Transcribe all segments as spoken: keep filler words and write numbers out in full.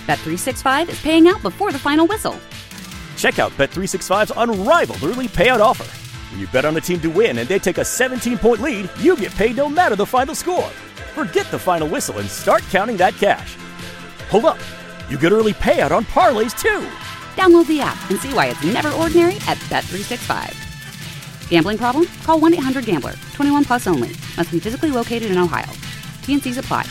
Bet three sixty-five is paying out before the final whistle. Check out Bet three sixty-five's unrivaled early payout offer. When you bet on a team to win and they take a seventeen-point lead, you get paid no matter the final score. Forget the final whistle and start counting that cash. Hold up. You get early payout on parlays, too. Download the app and see why it's never ordinary at Bet three sixty-five. Gambling problem? Call one eight hundred gambler. twenty-one plus only. Must be physically located in Ohio. T and Cs apply.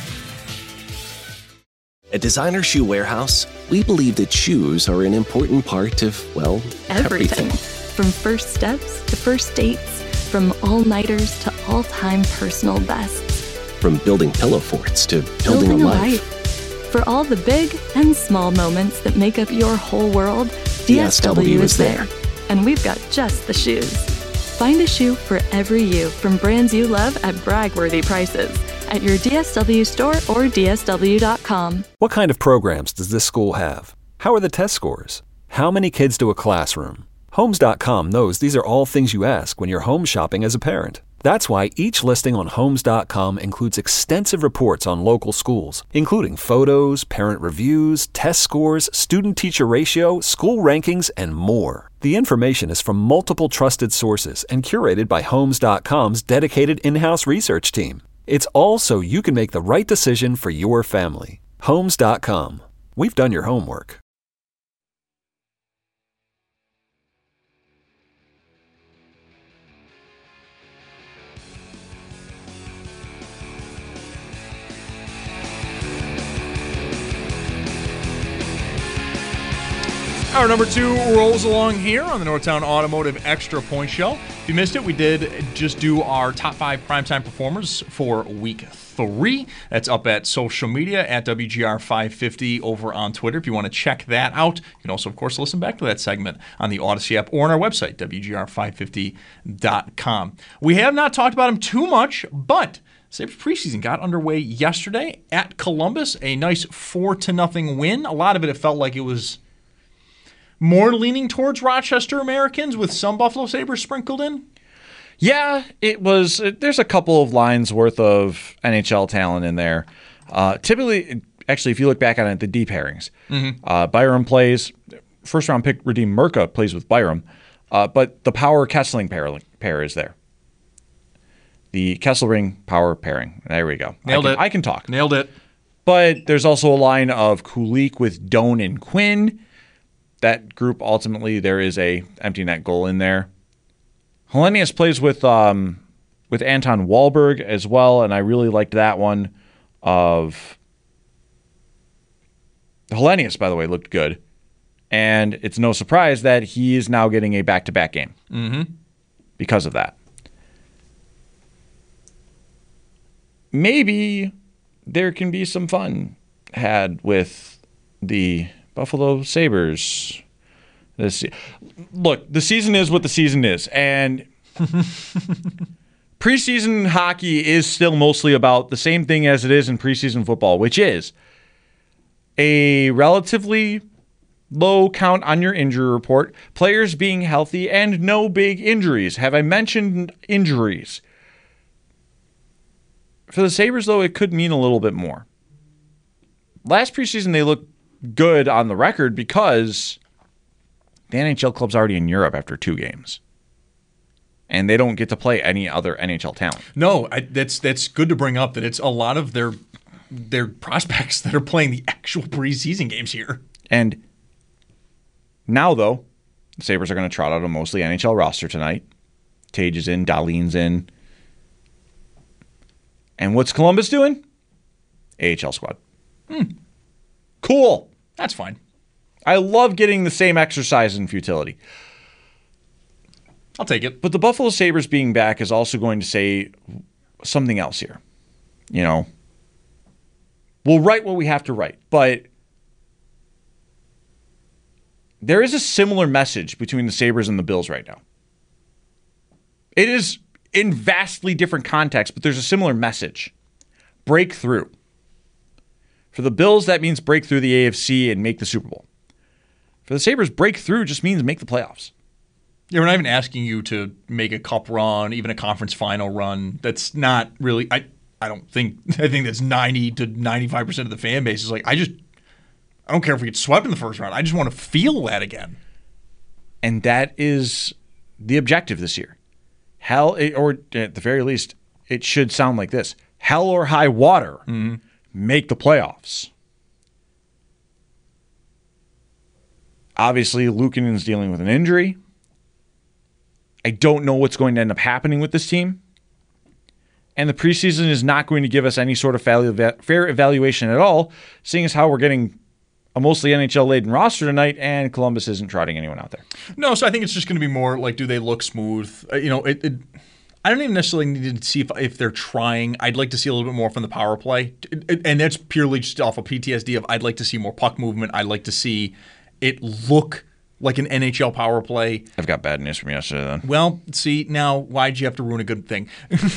At Designer Shoe Warehouse, we believe that shoes are an important part of, well, everything. everything. From first steps to first dates, from all-nighters to all-time personal bests. From building pillow forts to building, building a, a life. life. For all the big and small moments that make up your whole world, D S W is there. And we've got just the shoes. Find a shoe for every you from brands you love at brag-worthy prices at your D S W store or D S W dot com. What kind of programs does this school have? How are the test scores? How many kids do a classroom? Homes dot com knows these are all things you ask when you're home shopping as a parent. That's why each listing on Homes dot com includes extensive reports on local schools, including photos, parent reviews, test scores, student-teacher ratio, school rankings, and more. The information is from multiple trusted sources and curated by Homes dot com's dedicated in-house research team. It's all so you can make the right decision for your family. Homes dot com. We've done your homework. Our number two rolls along here on the Northtown Automotive Extra Point Show. If you missed it, we did just do our top five primetime performers for week three. That's up at social media at W G R five fifty over on Twitter if you want to check that out. You can also, of course, listen back to that segment on the Odyssey app or on our website, W G R five fifty dot com. We have not talked about them too much, but Sabres preseason got underway yesterday at Columbus. A nice four to nothing win. A lot of it, it felt like it was more leaning towards Rochester Americans with some Buffalo Sabres sprinkled in? Yeah, it was. There's a couple of lines worth of N H L talent in there. Uh, typically, actually, if you look back on it, the deep pairings. Mm-hmm. Uh, Byram plays, first round pick Radim Murka plays with Byram, uh, but the power Kesseling pair, pair is there. The Kesselring power pairing. There we go. Nailed I can, it. I can talk. Nailed it. But there's also a line of Kulik with Doan and Quinn. That group, ultimately, there is a empty net goal in there. Hellenius plays with um, with Anton Wahlberg as well, and I really liked that one. Of Hellenius, by the way, looked good. And it's no surprise that he is now getting a back-to-back game mm-hmm. because of that. Maybe there can be some fun had with the Buffalo Sabres. This, look, the season is what the season is, and preseason hockey is still mostly about the same thing as it is in preseason football, which is a relatively low count on your injury report, players being healthy, and no big injuries. Have I mentioned injuries? For the Sabres, though, it could mean a little bit more. Last preseason, they looked good on the record because the N H L club's already in Europe after two games. And they don't get to play any other N H L talent. No, I, that's that's good to bring up that it's a lot of their their prospects that are playing the actual preseason games here. And now, though, the Sabres are going to trot out a mostly N H L roster tonight. Tage is in, Dahlin's in. And what's Columbus doing? A H L squad. Hmm. Cool. That's fine. I love getting the same exercise in futility. I'll take it. But the Buffalo Sabres being back is also going to say something else here. You know, we'll write what we have to write, but there is a similar message between the Sabres and the Bills right now. It is in vastly different contexts, but there's a similar message. Breakthrough. For the Bills, that means break through the A F C and make the Super Bowl. For the Sabres, breakthrough just means make the playoffs. Yeah, we're not even asking you to make a cup run, even a conference final run. That's not really. I I don't think. I think that's ninety to ninety-five percent of the fan base is like, I just I don't care if we get swept in the first round. I just want to feel that again. And that is the objective this year. Hell, or at the very least, it should sound like this. Hell or high water, mm-hmm. make the playoffs. Obviously, Luukkonen's dealing with an injury. I don't know what's going to end up happening with this team. And the preseason is not going to give us any sort of fair evaluation at all, seeing as how we're getting a mostly N H L-laden roster tonight, and Columbus isn't trotting anyone out there. No, so I think it's just going to be more like, do they look smooth? Uh, you know, it, it. I don't even necessarily need to see if, if they're trying. I'd like to see a little bit more from the power play. It, it, and that's purely just off of P T S D of I'd like to see more puck movement. I'd like to see it look like an N H L power play. I've got bad news from yesterday then. Well, see, now why'd you have to ruin a good thing?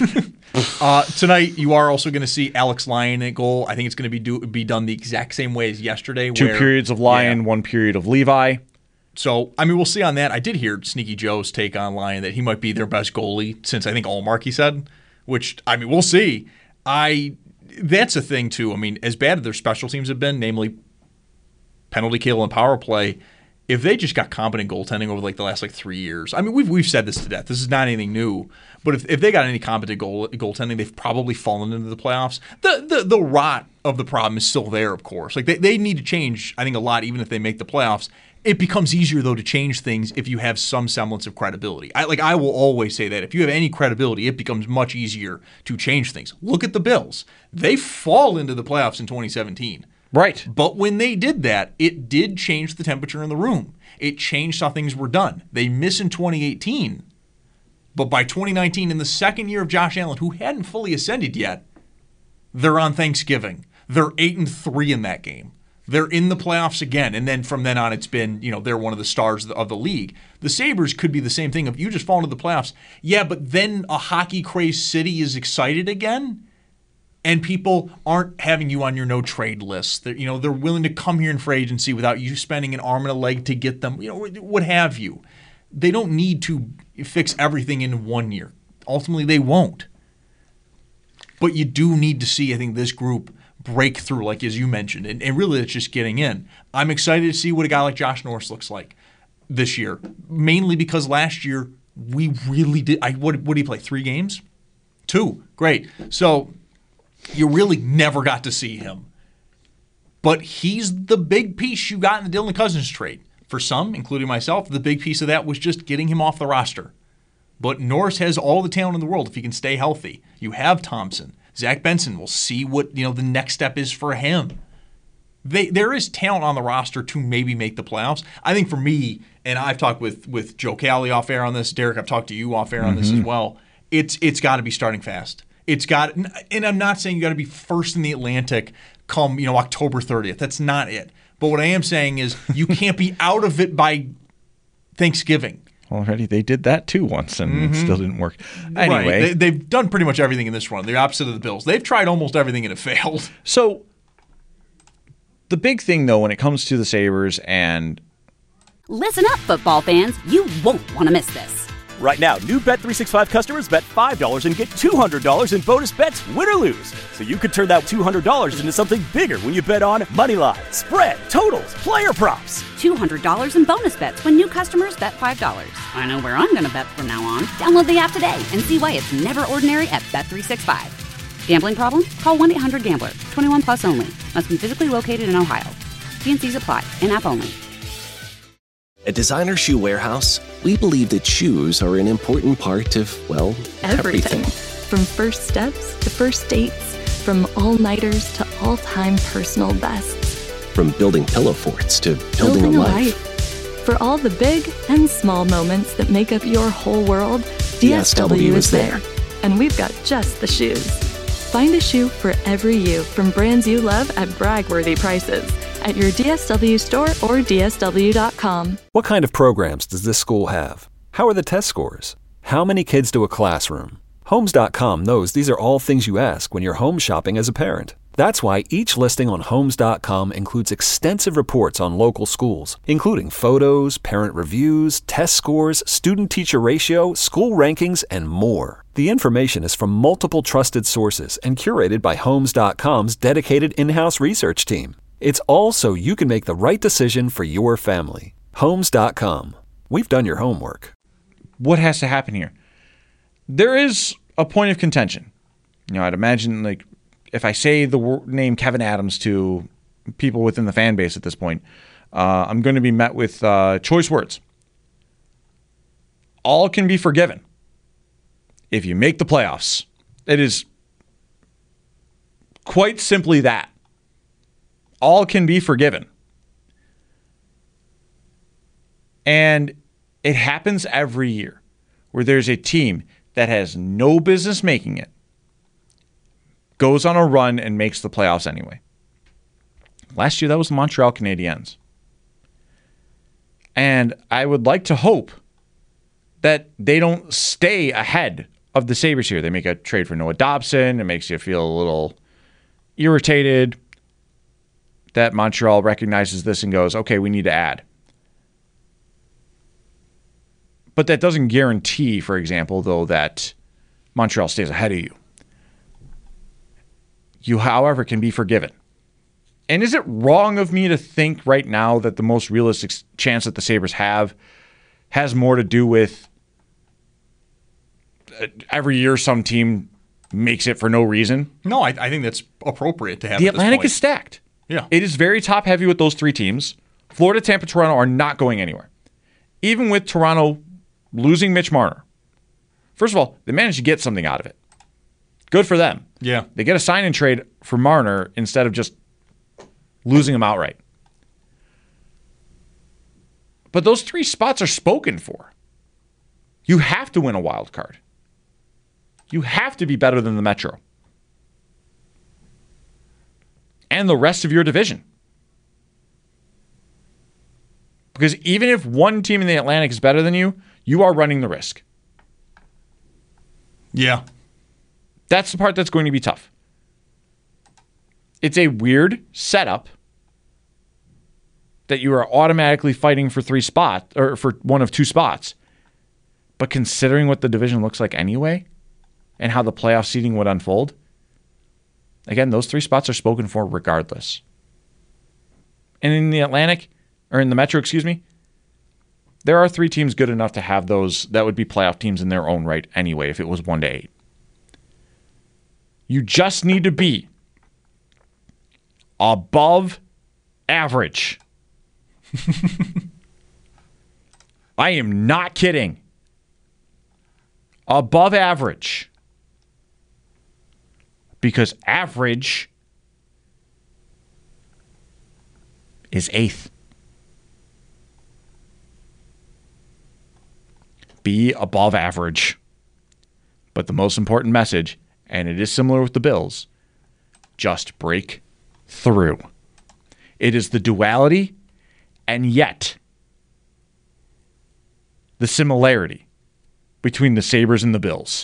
uh, tonight, you are also going to see Alex Lyon at goal. I think it's going to be do, be done the exact same way as yesterday. Two where, periods of Lyon, yeah. one period of Levi. So, I mean, we'll see on that. I did hear Sneaky Joe's take on Lyon that he might be their best goalie since I think Allmark, he said, which, I mean, we'll see. I That's a thing, too. I mean, as bad as their special teams have been, namely penalty kill and power play, if they just got competent goaltending over like the last like three years, I mean, we've we've said this to death. This is not anything new. But if, if they got any competent goal goaltending, they've probably fallen into the playoffs. The the the rot of the problem is still there, of course. Like they, they need to change, I think, a lot, even if they make the playoffs. It becomes easier though to change things if you have some semblance of credibility. I like I will always say that if you have any credibility, it becomes much easier to change things. Look at the Bills. They fall into the playoffs in twenty seventeen. Right. But when they did that, it did change the temperature in the room. It changed how things were done. They miss in twenty eighteen, but by twenty nineteen, in the second year of Josh Allen, who hadn't fully ascended yet, they're on Thanksgiving. They're eight and three in that game. They're in the playoffs again, and then from then on, it's been, you know, they're one of the stars of the, of the league. The Sabres could be the same thing. If you just fall into the playoffs, yeah, but then a hockey-crazed city is excited again, and people aren't having you on your no-trade list. They're, you know, they're willing to come here in free agency without you spending an arm and a leg to get them, you know, what have you. They don't need to fix everything in one year. Ultimately, they won't. But you do need to see, I think, this group break through, like as you mentioned, and, and really it's just getting in. I'm excited to see what a guy like Josh Norris looks like this year, mainly because last year we really did. I what, what did he play? Three games? Two. Great. So you really never got to see him. But he's the big piece you got in the Dylan Cozens trade. For some, including myself, the big piece of that was just getting him off the roster. But Norris has all the talent in the world if he can stay healthy. You have Thompson. Zach Benson, will see what, you know, the next step is for him. They, there is talent on the roster to maybe make the playoffs. I think for me, and I've talked with, with Joe Cali off air on this, Derek, I've talked to you off air on mm-hmm. this as well. It's it's got to be starting fast. It's got, and I'm not saying you got to be first in the Atlantic come, you know, October thirtieth. That's not it. But what I am saying is you can't be out of it by Thanksgiving. Already, they did that too once, and mm-hmm. it still didn't work. Anyway, right. they, they've done pretty much everything in this run. The opposite of the Bills. They've tried almost everything and it failed. So, the big thing though, when it comes to the Sabres and listen up, football fans, you won't want to miss this. Right now, new Bet three sixty-five customers bet five dollars and get two hundred dollars in bonus bets, win or lose. So you could turn that two hundred dollars into something bigger when you bet on money line, spread, totals, player props. two hundred dollars in bonus bets when new customers bet five dollars. I know where I'm going to bet from now on. Download the app today and see why it's never ordinary at Bet three sixty-five. Gambling problem? Call one eight hundred gambler. twenty-one plus only. Must be physically located in Ohio. T and C's apply. In-app only. At Designer Shoe Warehouse, we believe that shoes are an important part of, well, everything. everything. From first steps to first dates, from all-nighters to all-time personal bests. From building pillow forts to building, building a, a life. life. For all the big and small moments that make up your whole world, D S W is there. And we've got just the shoes. Find a shoe for every you from brands you love at brag-worthy prices at your D S W store or D S W dot com. What kind of programs does this school have? How are the test scores? How many kids do a classroom? Homes dot com knows these are all things you ask when you're home shopping as a parent. That's why each listing on Homes dot com includes extensive reports on local schools, including photos, parent reviews, test scores, student-teacher ratio, school rankings, and more. The information is from multiple trusted sources and curated by Homes dot com's dedicated in-house research team. It's all so you can make the right decision for your family. Homes dot com. We've done your homework. What has to happen here? There is a point of contention. You know, I'd imagine, like, if I say the word, name Kevin Adams to people within the fan base at this point, uh, I'm going to be met with uh, choice words. All can be forgiven if you make the playoffs. It is quite simply that. All can be forgiven. And it happens every year where there's a team that has no business making it, goes on a run and makes the playoffs anyway. Last year, that was the Montreal Canadiens. And I would like to hope that they don't stay ahead of the Sabres here. They make a trade for Noah Dobson. It makes you feel a little irritated that Montreal recognizes this and goes, okay, we need to add. But that doesn't guarantee, for example, though, that Montreal stays ahead of you. You, however, can be forgiven. And is it wrong of me to think right now that the most realistic chance that the Sabres have has more to do with every year some team makes it for no reason? No, I, I think that's appropriate to have. The at this Atlantic point. is stacked. Yeah. It is very top heavy with those three teams. Florida, Tampa, Toronto are not going anywhere. Even with Toronto losing Mitch Marner. First of all, they managed to get something out of it. Good for them. Yeah. They get a sign and trade for Marner instead of just losing him outright. But those three spots are spoken for. You have to win a wild card. You have to be better than the Metro. And the rest of your division. Because even if one team in the Atlantic is better than you, you are running the risk. Yeah. That's the part that's going to be tough. It's a weird setup that you are automatically fighting for three spots, or for one of two spots. But considering what the division looks like anyway, and how the playoff seeding would unfold, again, those three spots are spoken for regardless. And in the Atlantic, or in the Metro, excuse me, there are three teams good enough to have those that would be playoff teams in their own right anyway if it was one to eight. You just need to be above average. I am not kidding. Above average. Because average is eighth. Be above average. But the most important message, and it is similar with the Bills, just break through. It is the duality and yet the similarity between the Sabres and the Bills.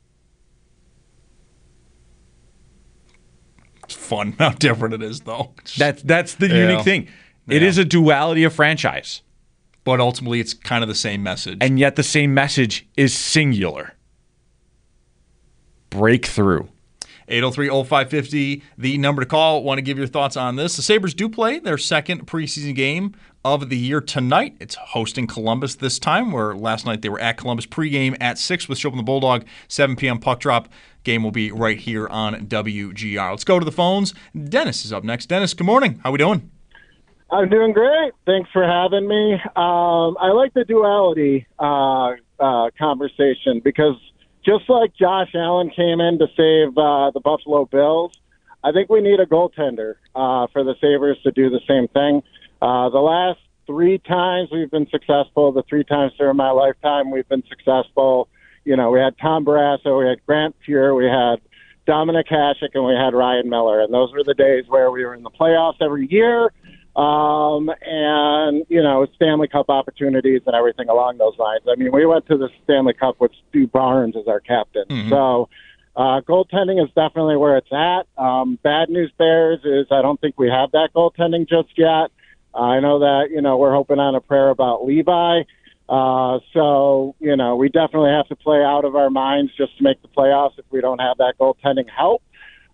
It's fun how different it is, though. That's, that's the Yeah. unique thing. It Yeah. is a duality of franchise. But ultimately, it's kind of the same message. And yet the same message is singular. Breakthrough. eight oh three oh five five oh, the number to call. Want to give your thoughts on this. The Sabres do play their second preseason game of the year tonight. It's hosting Columbus this time, where last night they were at Columbus pregame at six with Schopp and the Bulldog, seven p.m. puck drop. Game will be right here on W G R. Let's go to the phones. Dennis is up next. Dennis, good morning. How we doing? I'm doing great. Thanks for having me. Um, I like the duality uh, uh, conversation because just like Josh Allen came in to save uh, the Buffalo Bills, I think we need a goaltender uh, for the Sabres to do the same thing. Uh, the last three times we've been successful, the three times during my lifetime we've been successful. You know, we had Tom Barrasso, we had Grant Fuhr, we had Dominic Hasek, and we had Ryan Miller. And those were the days where we were in the playoffs every year. Um, and, you know, Stanley Cup opportunities and everything along those lines. I mean, we went to the Stanley Cup with Stu Barnes as our captain. Mm-hmm. So uh, goaltending is definitely where it's at. Um, bad news Bears is I don't think we have that goaltending just yet. Uh, I know that, you know, we're hoping on a prayer about Levi. Uh, so, you know, we definitely have to play out of our minds just to make the playoffs if we don't have that goaltending help.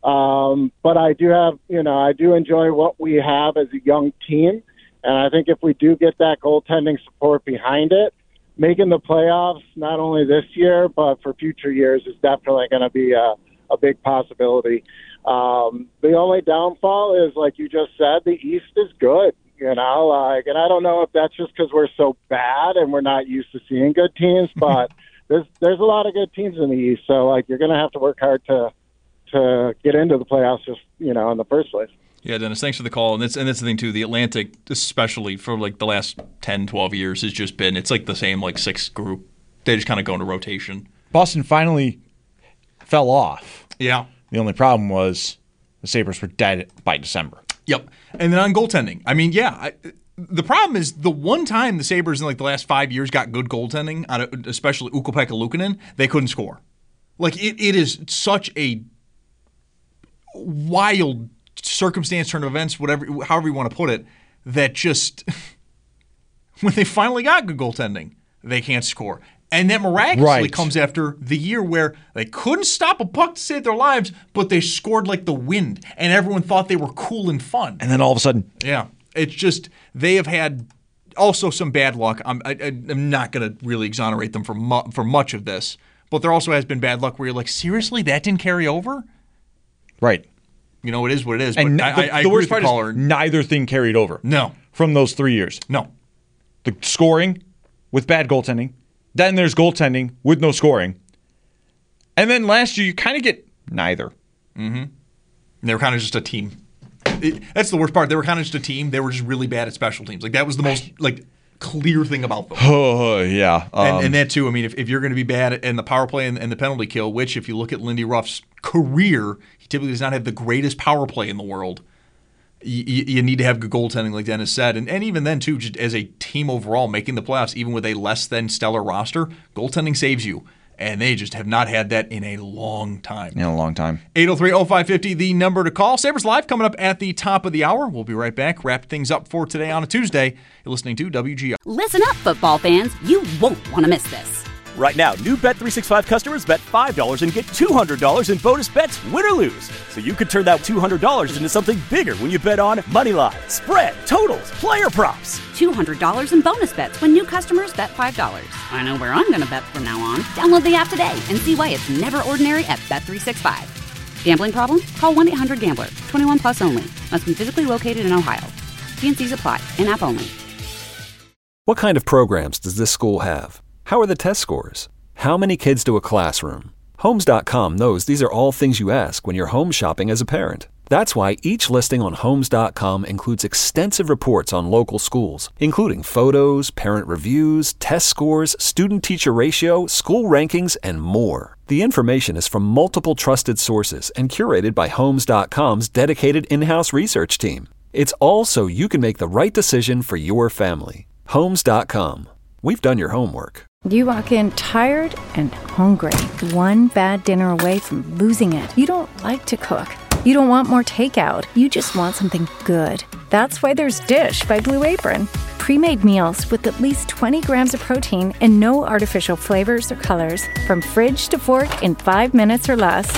Um, but I do have, you know, I do enjoy what we have as a young team. And I think if we do get that goaltending support behind it, making the playoffs, not only this year, but for future years is definitely going to be a, a big possibility. Um, the only downfall is, like you just said, the East is good, you know, like, and I don't know if that's just because we're so bad and we're not used to seeing good teams, but there's, there's a lot of good teams in the East. So like, you're going to have to work hard to, to get into the playoffs just, you know, in the first place. Yeah, Dennis, thanks for the call. And that's, and that's the thing, too. The Atlantic, especially for like the last ten, twelve years, has just been, it's like the same like six group. They just kind of go into rotation. Boston finally fell off. Yeah. The only problem was the Sabres were dead by December. Yep. And then on goaltending, I mean, yeah, I, the problem is the one time the Sabres in like the last five years got good goaltending, out of, especially Ukko-Pekka Luukkonen, they couldn't score. Like, it, it is such a wild circumstance, turn of events, whatever, however you want to put it, that just when they finally got good goaltending, they can't score. And that miraculously right. comes after the year where they couldn't stop a puck to save their lives, but they scored like the wind, and everyone thought they were cool and fun. And then all of a sudden, yeah, it's just they have had also some bad luck. I'm I, I'm not going to really exonerate them for mu- for much of this, but there also has been bad luck where you're like, seriously, that didn't carry over? Right. You know, it is what it is. And but n- I, the, I, I the agree worst with the part caller. is neither thing carried over. No. From those three years. No. The scoring with bad goaltending. Then there's goaltending with no scoring. And then last year, you kind of get neither. Mm-hmm. They were kind of just a team. It, that's the worst part. They were kind of just a team. They were just really bad at special teams. Like, that was the most, like, clear thing about them. Oh, yeah. Um, and, and that, too, I mean, if, if you're going to be bad in the power play and, and the penalty kill, which, if you look at Lindy Ruff's career, he typically does not have the greatest power play in the world. You, you need to have good goaltending, like Dennis said. And, and even then, too, just as a team overall, making the playoffs, even with a less than stellar roster, goaltending saves you. And they just have not had that in a long time. In a long time. eight oh three oh five five oh, the number to call. Sabres Live coming up at the top of the hour. We'll be right back. Wrap things up for today on a Tuesday. You're listening to W G R. Listen up, football fans. You won't want to miss this. Right now, new Bet three sixty-five customers bet five dollars and get two hundred dollars in bonus bets, win or lose. So you could turn that two hundred dollars into something bigger when you bet on money line, spread, totals, player props. two hundred dollars in bonus bets when new customers bet five dollars. I know where I'm going to bet from now on. Download the app today and see why it's never ordinary at Bet three sixty-five. Gambling problem? Call one eight hundred gambler. twenty-one plus only. Must be physically located in Ohio. T and C's apply. In-app only. What kind of programs does this school have? How are the test scores? How many kids to a classroom? Homes dot com knows these are all things you ask when you're home shopping as a parent. That's why each listing on Homes dot com includes extensive reports on local schools, including photos, parent reviews, test scores, student-teacher ratio, school rankings, and more. The information is from multiple trusted sources and curated by Homes dot com's dedicated in-house research team. It's all so you can make the right decision for your family. Homes dot com. We've done your homework. You walk in tired and hungry, one bad dinner away from losing it. You don't like to cook. You don't want more takeout. You just want something good. That's why there's Dish by Blue Apron. Pre-made meals with at least twenty grams of protein and no artificial flavors or colors. From fridge to fork in five minutes or less.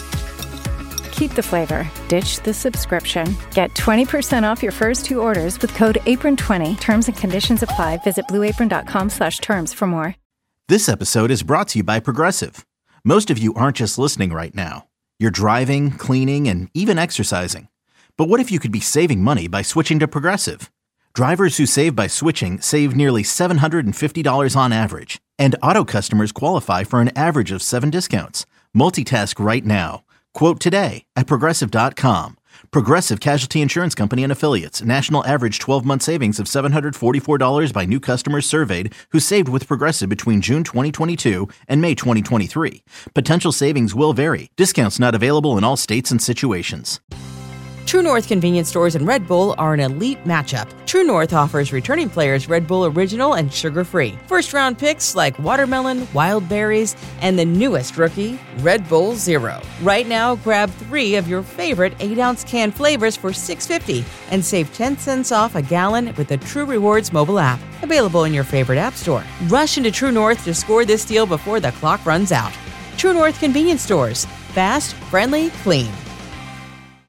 Keep the flavor. Ditch the subscription. Get twenty percent off your first two orders with code apron twenty. Terms and conditions apply. Visit blue apron dot com slash terms for more. This episode is brought to you by Progressive. Most of you aren't just listening right now. You're driving, cleaning, and even exercising. But what if you could be saving money by switching to Progressive? Drivers who save by switching save nearly seven hundred fifty dollars on average. And auto customers qualify for an average of seven discounts. Multitask right now. Quote today at Progressive dot com. Progressive Casualty Insurance Company and Affiliates. National average twelve-month savings of seven hundred forty-four dollars by new customers surveyed who saved with Progressive between June twenty twenty-two and May twenty twenty-three. Potential savings will vary. Discounts not available in all states and situations. True North convenience stores and Red Bull are an elite matchup. True North offers returning players Red Bull Original and sugar-free. First-round picks like watermelon, wild berries, and the newest rookie, Red Bull Zero. Right now, grab three of your favorite eight-ounce can flavors for six dollars and fifty cents and save ten cents off a gallon with the True Rewards mobile app. Available in your favorite app store. Rush into True North to score this deal before the clock runs out. True North convenience stores. Fast, friendly, clean.